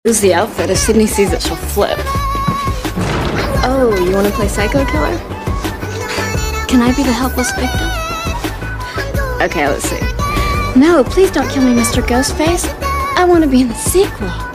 Use the outfit. If Sydney sees it, she'll flip. Oh, you want to play Psycho Killer? Can I be the helpless victim? Okay, let's see. No, please don't kill me, Mr. Ghostface. I want to be in the sequel.